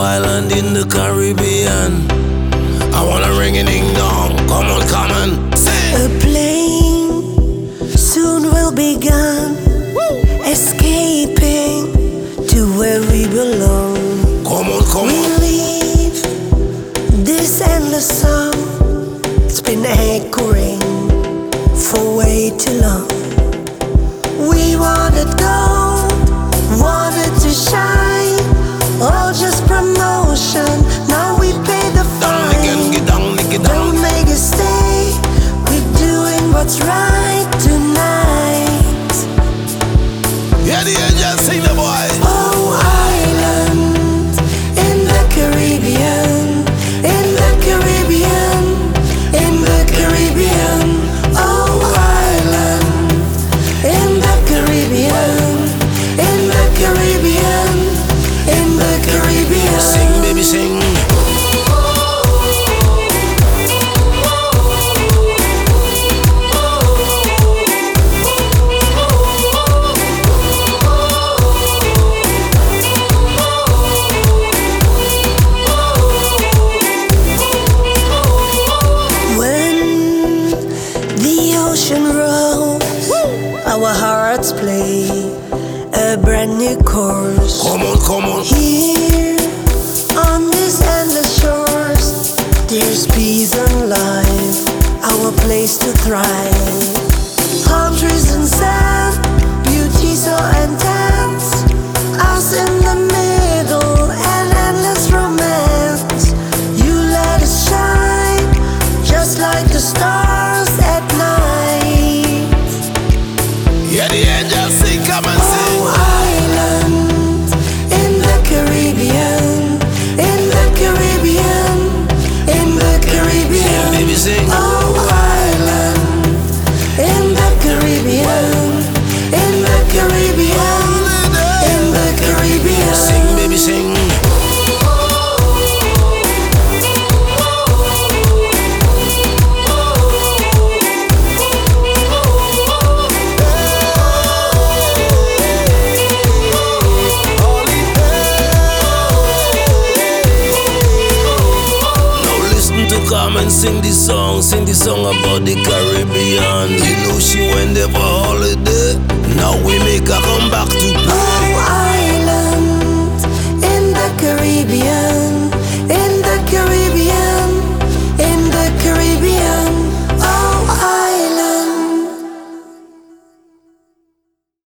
island in the Caribbean. I wanna ring it ding dong. Come on, come on, sing. A plane soon will be gone, escaping to where we belong. Come on, come We on. leave this endless song. It's been echoing for way too long. We wanted gold, wanted to shine, all just promotion. Now we pay the Down again, fine. get down, get down. Don't make us stay. We're doing what's right tonight. Yeah, the angels sing the boy. Oh, island in the Caribbean, in the Caribbean, in the Caribbean. Oh, island in the Caribbean, in the Caribbean, in the Caribbean. Sing, baby, sing. When the ocean rolls, our hearts play a brand new chorus. Come on, come on. Here on these endless shores, there's peace and life, our place to thrive. Palm trees and sand, beauty so intense, us in the middle, an endless romance. You let us shine, just like the stars at night. Yeah, the angels sing, come and sing. Oh, island in the Caribbean, in the Caribbean, in the Caribbean. Baby, sing. Oh, island in the Caribbean, in the Caribbean, in the Caribbean. Sing, baby, sing. Come and sing this song about the Caribbean. You know she went there for holiday. Now we make her come back to